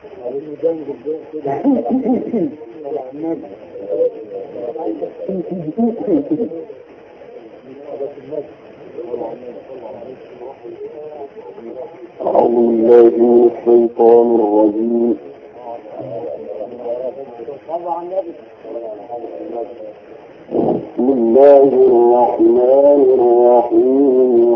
أعوذ بالله من الشيطان الرجيم. بسم الله الرحمن الرحيم.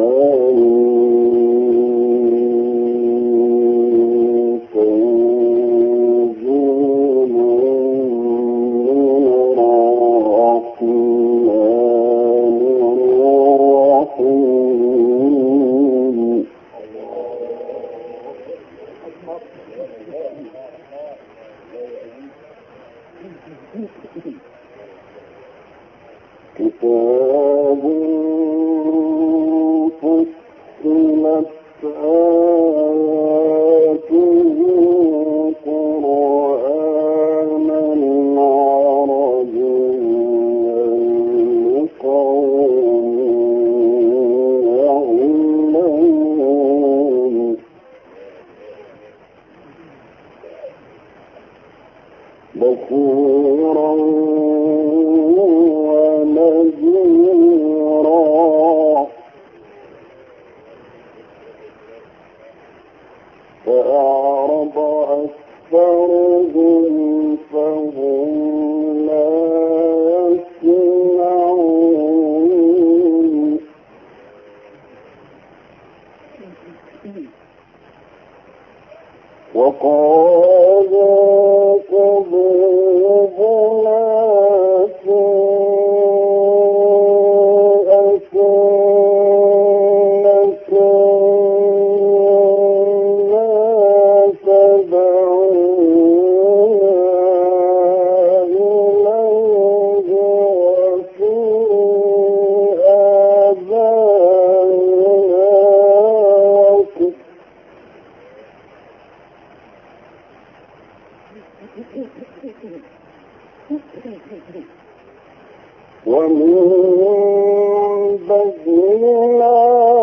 كتاب فصلت آياته قرآنا عربيا لقوم يعلمون. بصيرا ونذيرا. فأعرض أكثرهم فهم لا يسمعون. وقالوا قلوبنا في أكنة ما تدعونا إليه وفي آذاننا وقر. ومن بيننا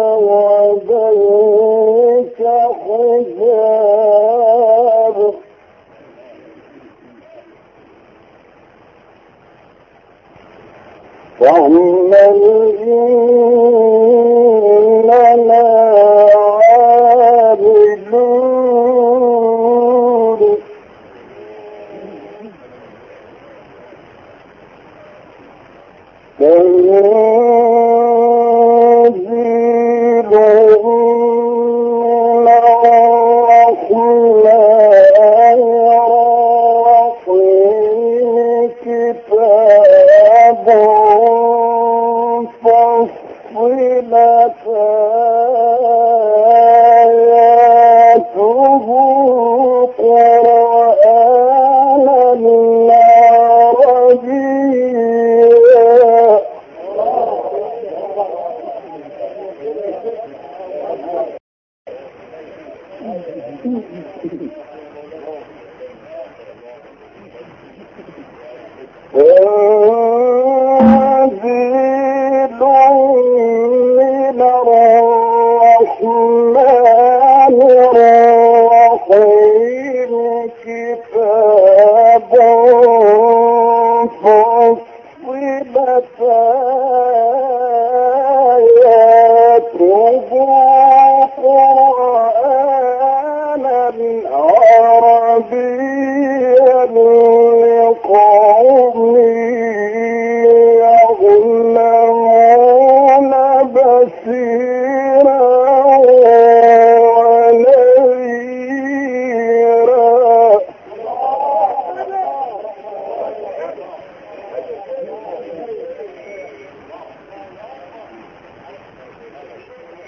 وبينك حجاب. فاعمل إننا عاملون. تنزيل من الرحمن الرحيم. كتاب فصلت آياته قرآنا عربيا. تنزيل من الرحمن الرحيم. كتاب فصلت آياته قرآنا عربيا لقوم يعلمون. بصيرا ونذيرا.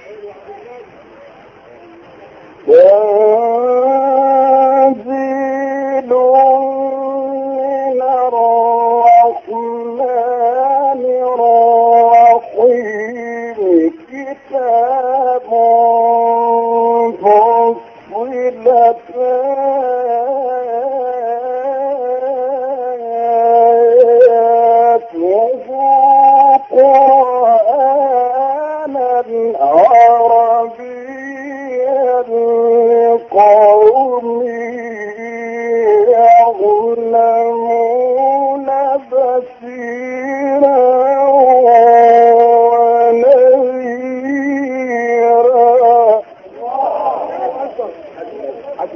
تنزيل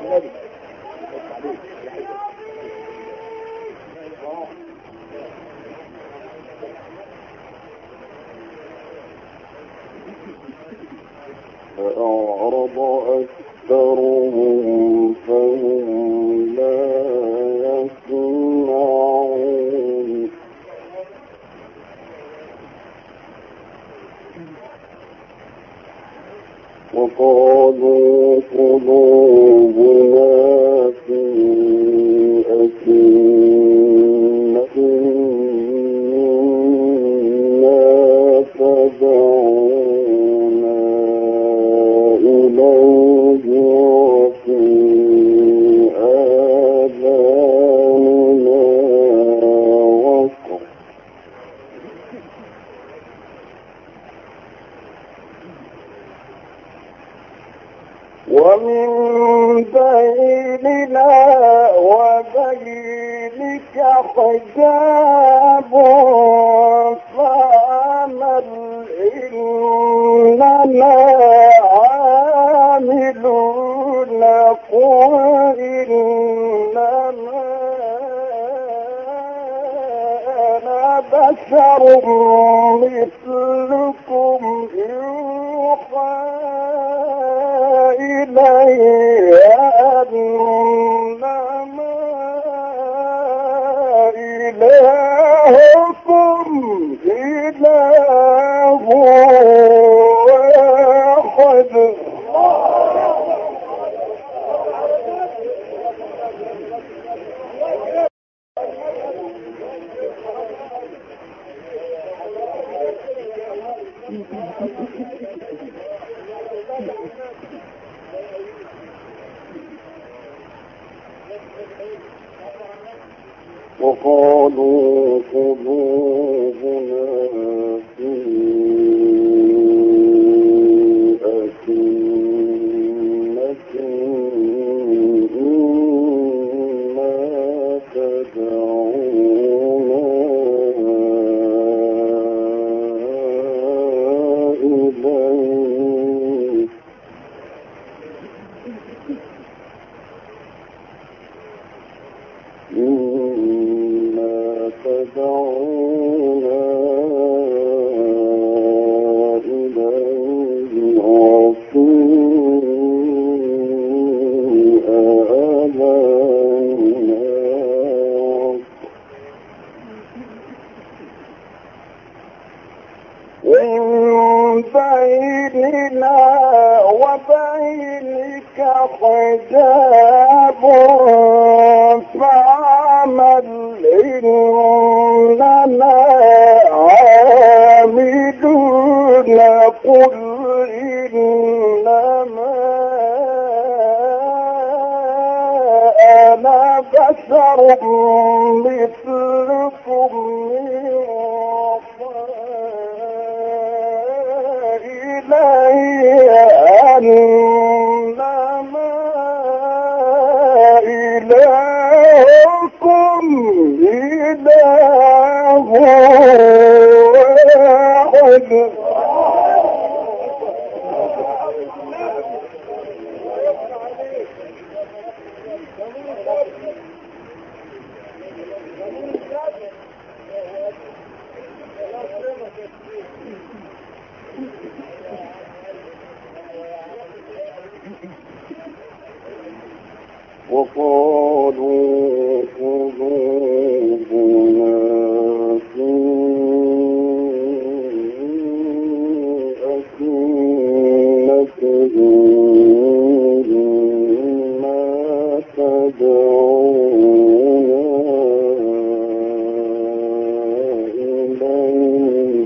فأعرض أكثرهم فهم لا يسمعون وقالوا قلوبنا في أكنة مما تدعونا إليه وفي آذاننا وقر ومن بيننا وبينك حجاب فاعمل إننا عاملون قل إنما أنا بشر مثلكم يوحى إلي أنما إلهكم إله واحد وقالوا قلوبنا في أكنة مما تدعونا إليه تدعونا إليه وفي آذاننا ومن بيننا وبينك حجاب فاعمل إننا عاملون قل إنما أنا بشر مثلكم يوحى إلي أنما إلهكم إله واحد وقالوا قلوبنا في أكنة مما تدعونا إليه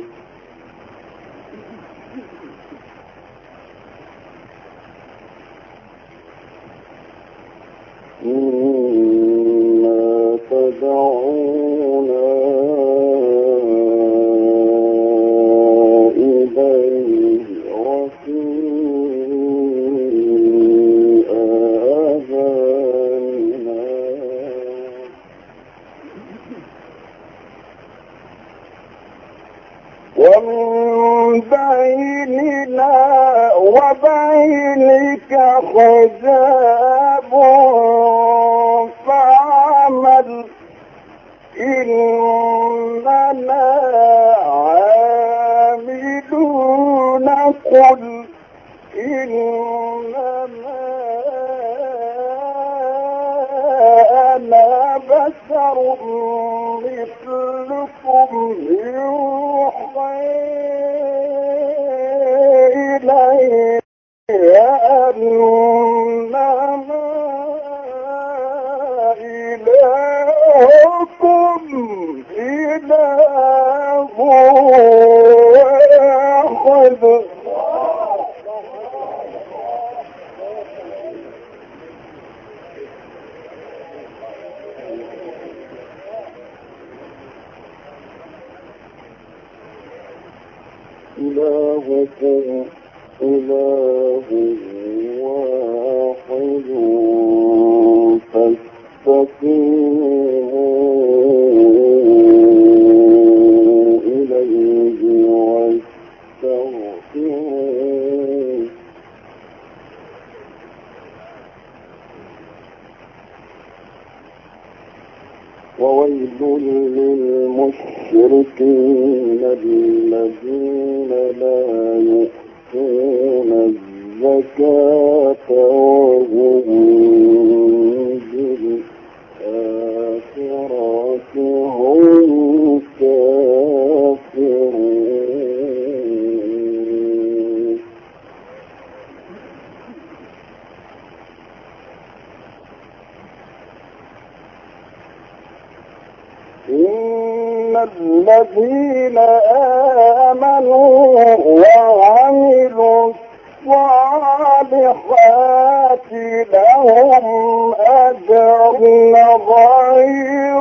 مما تدعونا إليه وفي آذاننا ومن بيننا وبينك حجاب بشر مثلكم يوحى إليه أنما إلهكم إله واحد. إلهكم إله واحد فاستقيموا إليه واستغفروه وويل للمشركين الذين لا يؤتون الزكاة وهم بالآخرة هم كافرون. إن الذين آمنوا وعملوا الصالحات لهم أجر غير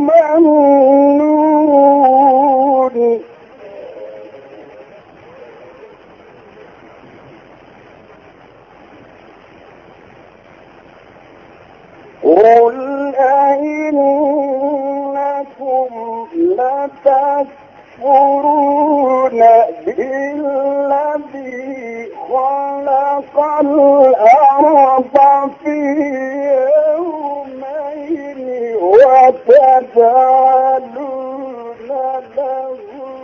ممنون. قل أئنكم لتكفرون بالذي خلق الأرض في يومين وتجعلون له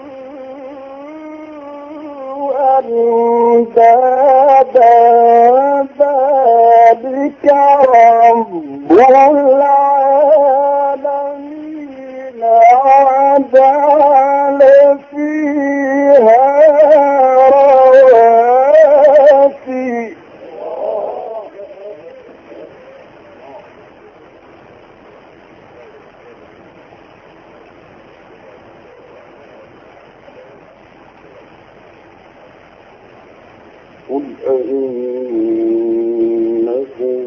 أندادا ذلك رب العالمين وجعل فيها رواسي قل أئنكم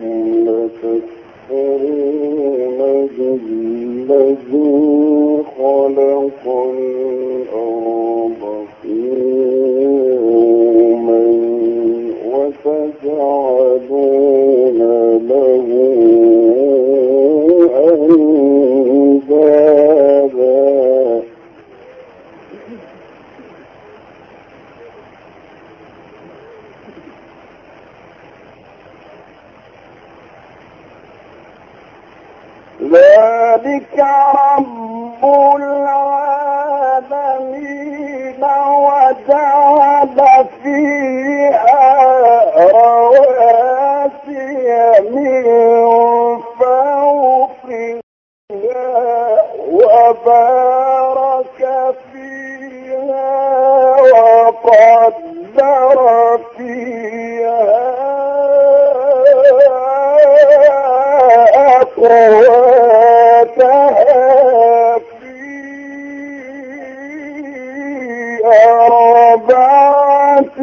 لتكفرون بالذي خلق الأرض في يومين وتجعلون له أندادا ذلك رب العالمين وجعل فيها رواسي من فوقها وبارك فيها وقدر فيها أقواتها في 4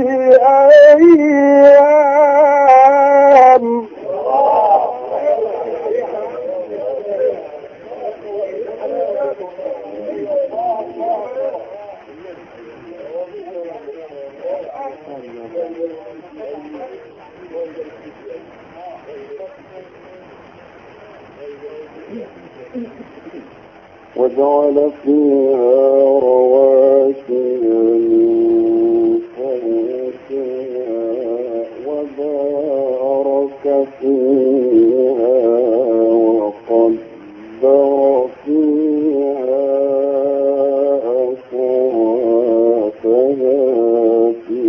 أيام. وجعل فيها رواسي من فوقها وبارك فيها وقدر فيها أقواتها في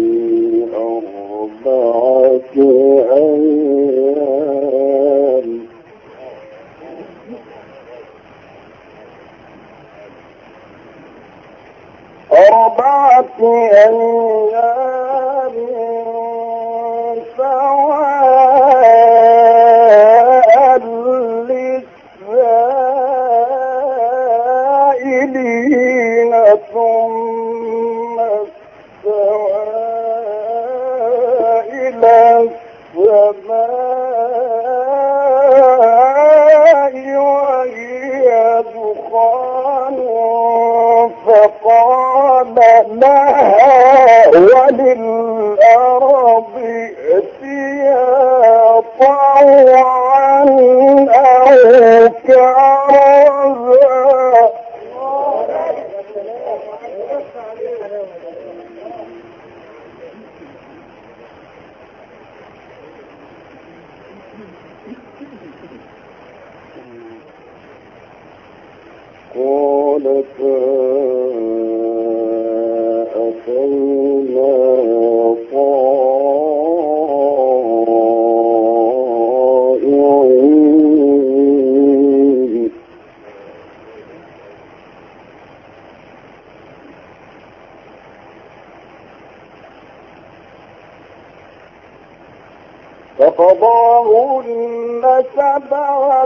4 أيام. أيام سواء للسائلين ثم استوى إلى السماء وهي دخان فقال لها وللأرض ائتيا طوعا أو كرها قالتا أتينا طائعين فقضاهن 7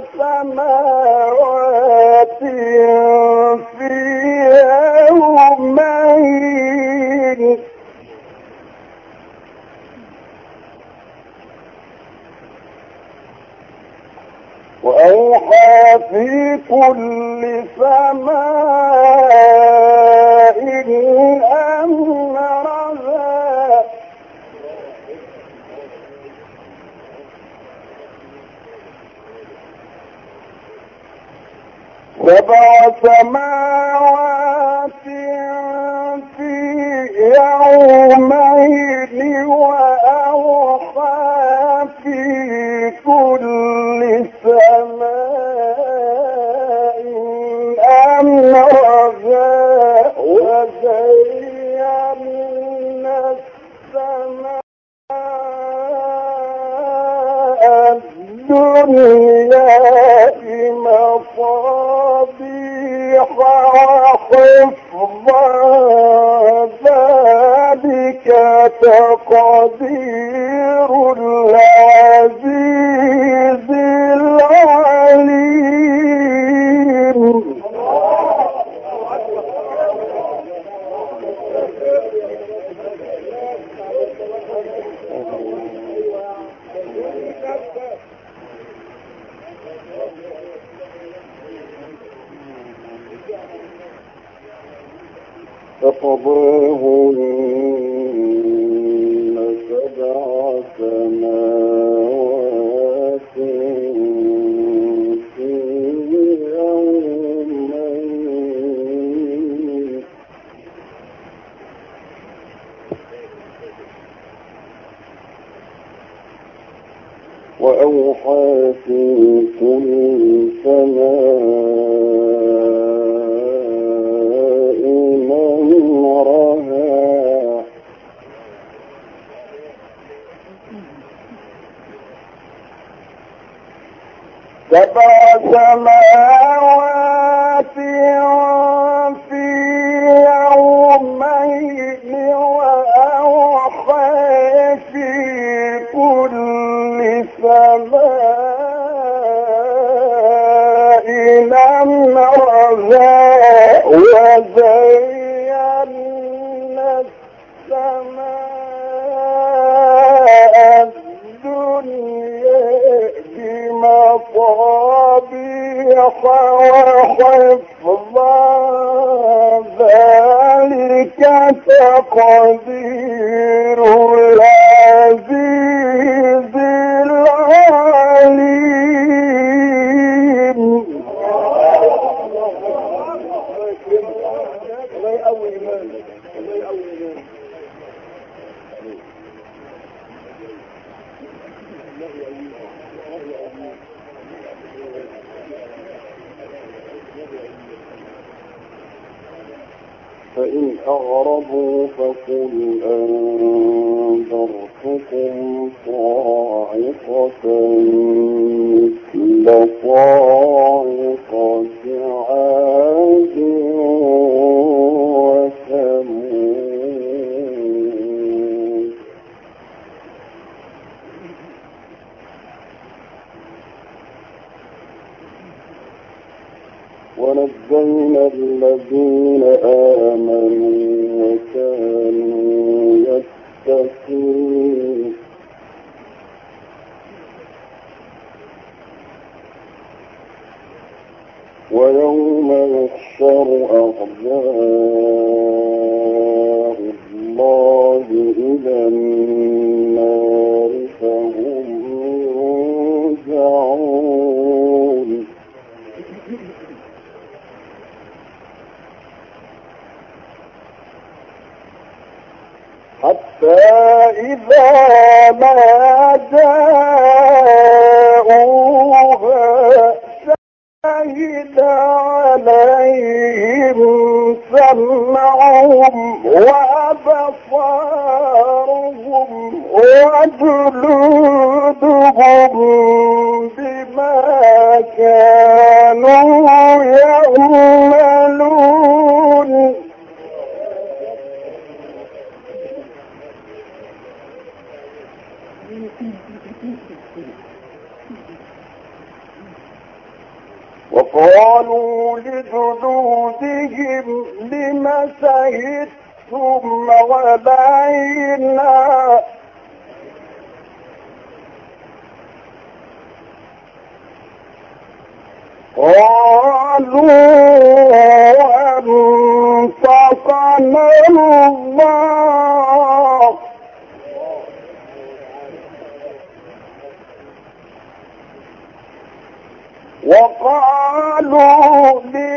سماوات في يومين وأوحى في كل سماء أمرها سبع سماوات في يومين وأوحى في كل سماء أمرها وزينا السماء الدنيا بمصابيح وحفظا ذلك تقدير العزيز العليم فقضاهن 7 سماوات في يومين وأوحى في كل سماء أمرها سبع سماوات في يومين وأوحى في كل سماء أمرها وزينا السماء الدنيا بمصابيح وحفظا ذلك تقدير العزيز العليم فإن أعرضوا فقل أنذرتكم صاعقة مثل صاعقة عاد وثمود ونجينا الذين آمنوا وكانوا يتقون ويوم يحشر أعداء الله إلى النار فهم يوزعون حتى إذا ما جاءوها شهد عليهم سمعهم وأبصارهم وجلودهم بما كانوا يعملون وقالوا لجلودهم لم شهدتم علينا قالوا أنطقنا الله وقالوا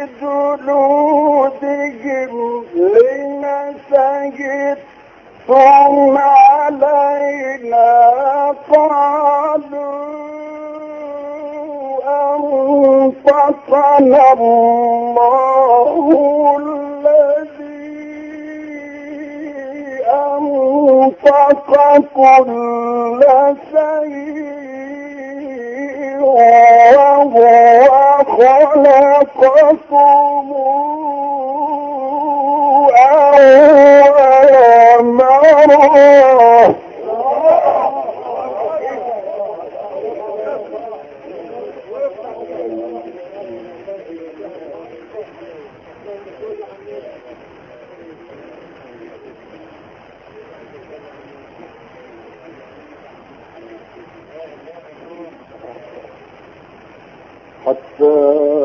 لجلودهم لم شهدتم علينا قالوا أنطقنا الله الذي أنطق كل شيء وهو خلقكم أول مرة حتى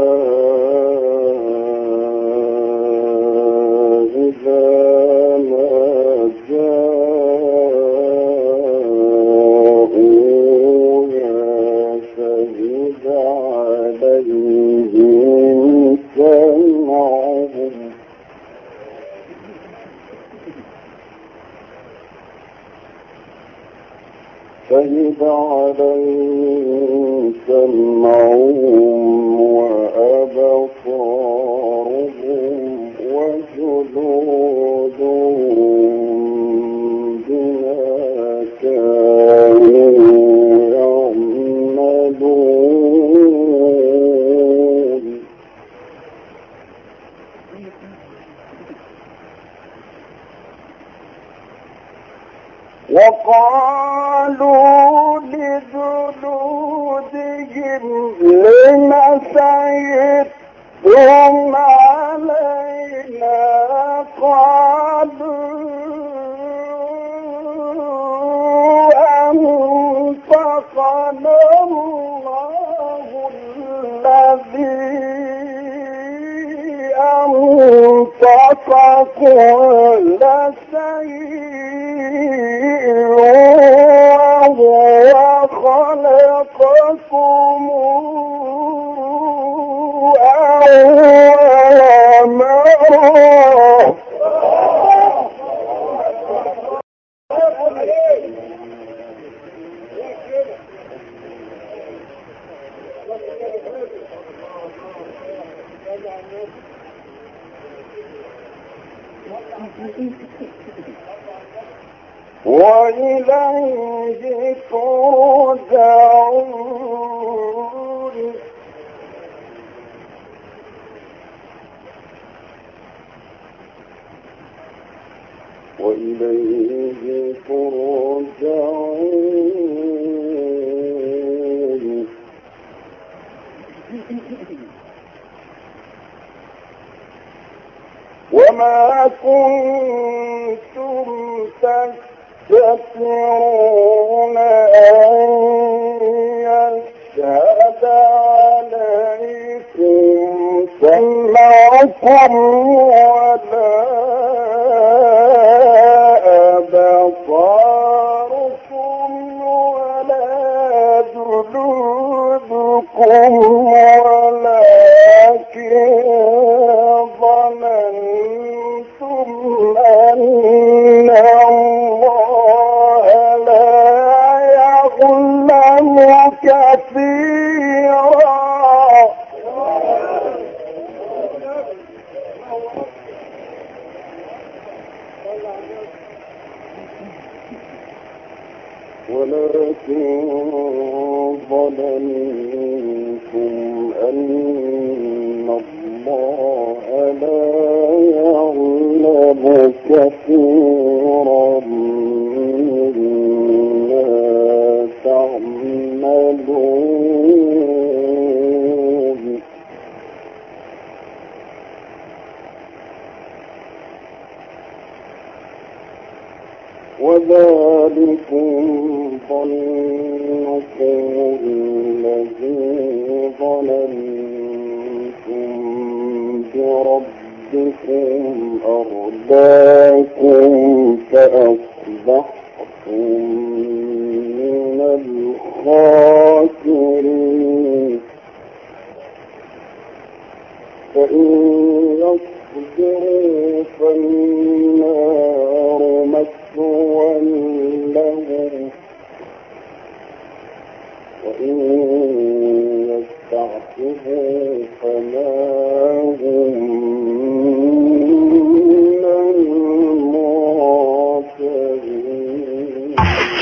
إذا ما جاءوها شهد عليهم سمعهم شهد عليهم سمعهم وأبصارهم وجلودهم بما كانوا يعملون وقالوا لجلودهم لم شهدتم علينا قالوا أنطقنا الله الذي أنطق كل شيء وهو خلقكم أول مرة وإليه ترجعون وإليه ترجعون وما كنتم تستترون أن يشهد عليكم سمعكم ولا أبصاركم ولا جلودكم ولكن ظننتم أن الله لا يعلم كثيرا. ولكن ظننتم أن الله لا يعلم كثيرا مما تعملون. وذلكم ظنكم الذي ظننتم بربكم أرداكم فأصبحتم من الخاسرين. فإن يصبروا فالنار مثوى لهم وإن يستعتبوا فما هم من المعتدين.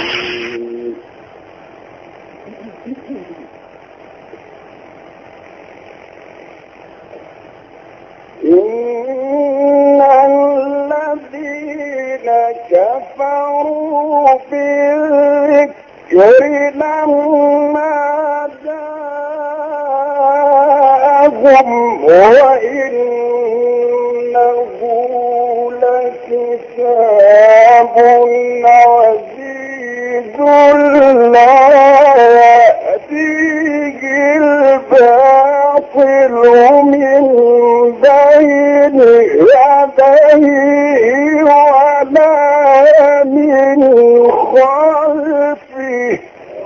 إن الذين كفروا بالذكر لما جاءهم وإنه لكتاب عزيز لا يأتيه الباطل من بين يديه ولا من خلفه.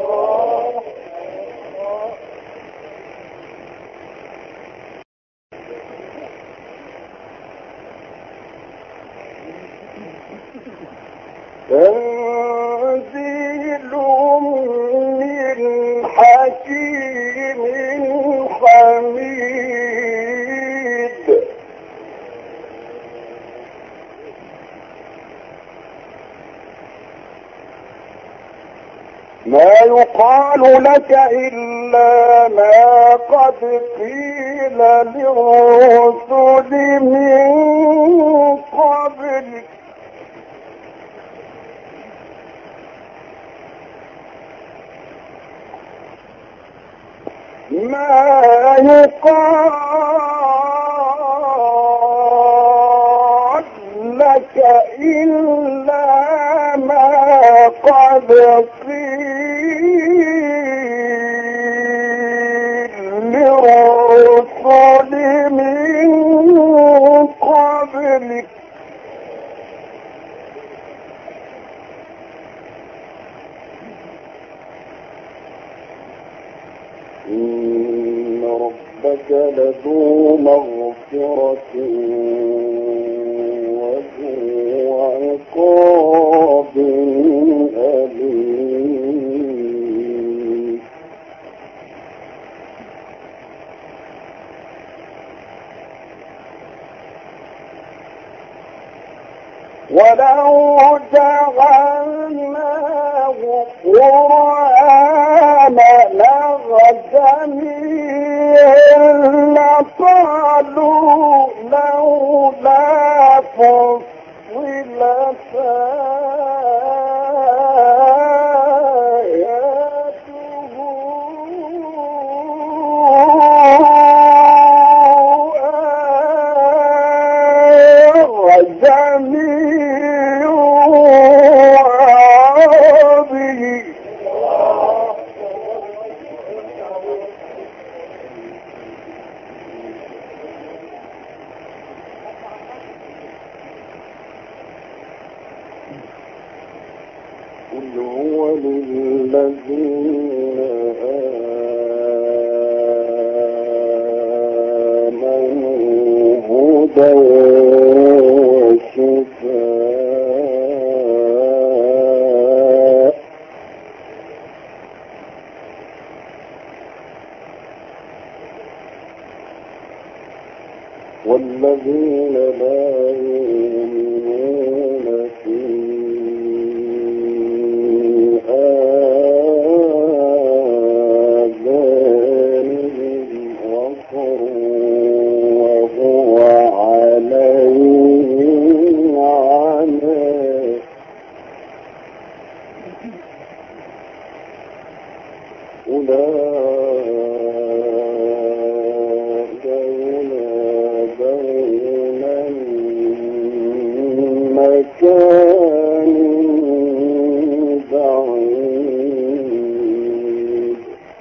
تنزيل من حكيم حميد. ما يقال لك إلا ما قد قيل للرسل من قبلك. ما يقال لك إلا ما قد قيل للرسل من قبلك. إن ربك لذو مغفرة وذو عقاب أليم. ولو جعلناه قرآنا عجميا لقالوا لولا فصلت آياته هو للذين آمنوا هدى وشفاء والذين لا يؤمنون في آذانهم وقر وهو عليهم عمى أولئك ينادون من مكان بعيد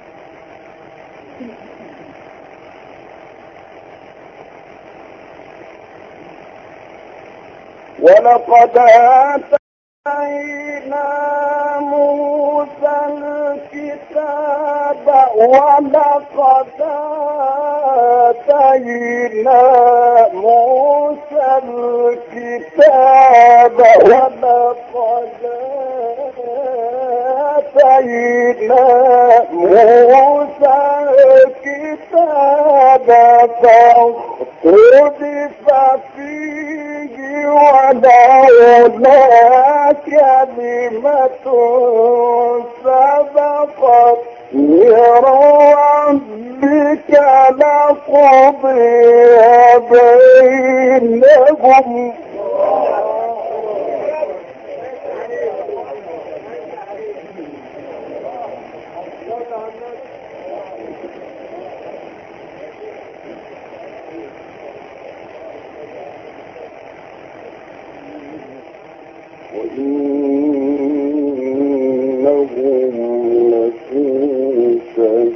ولقد آتينا موسى الكتاب ولقد آتينا موسى الكتاب ولقد آتينا موسى الكتاب فاختلف فيه ولولا كلمة سبقت من ربك لقضي بينهم وإنهم لفي شك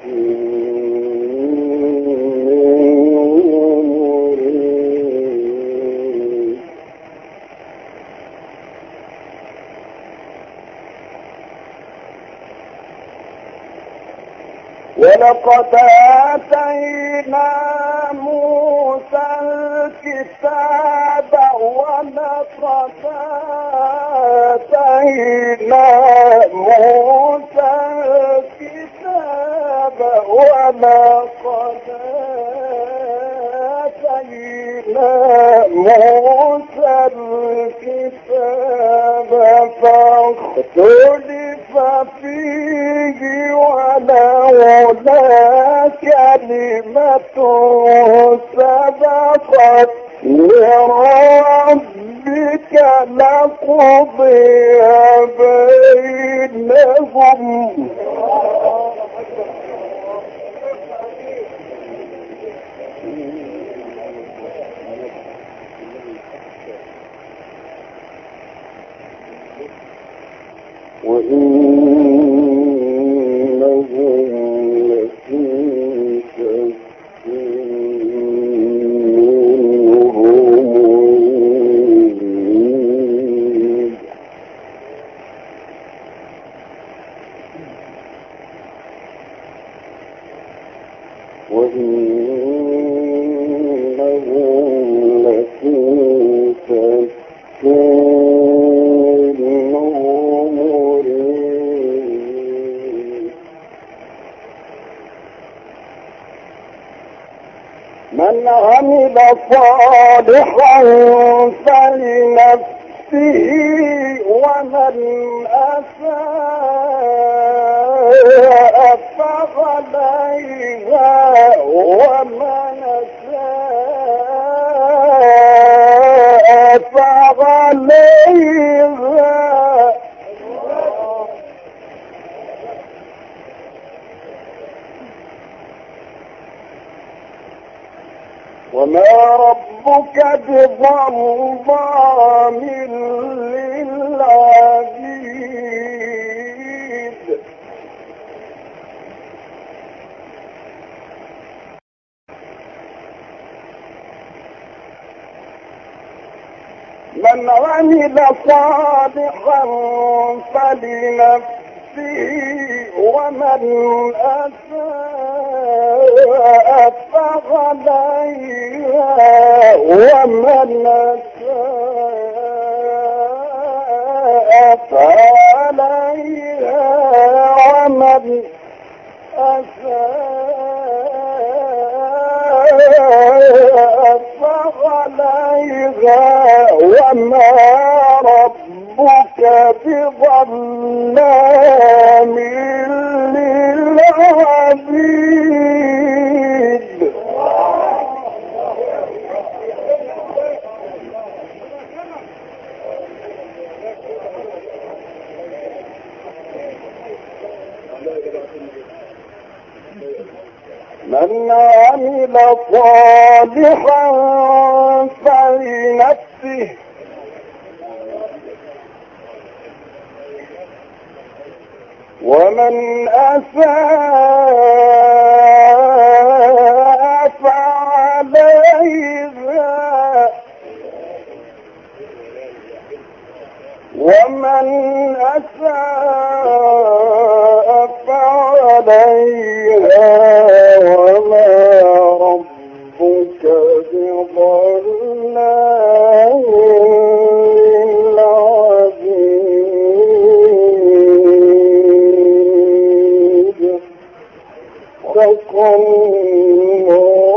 مريب ولقد آتينا موسى الكتاب ولقد آتينا موسى الكتاب ولقد آتينا موسى الكتاب فاختلف فيه ولولا كلمة سبقت من ربك لقضي بينهم وإنهم لفي شك مريب وإنهم لفي شك من عمل صالحا فلنفسه ومن أساء فعليها ومن أساء فعليها وما ربك بظلام للعبيد من عمل صالحا فلنفسه ومن أساء فعليها ومن أساء فعليها ومن أساء فعليها وما ربك بظلام للعبيد. من عمل صالحا فلنفسه ومن أساء فعليها ومن أساء فعليها وما ربك بظلام للعبيد. صدق الله.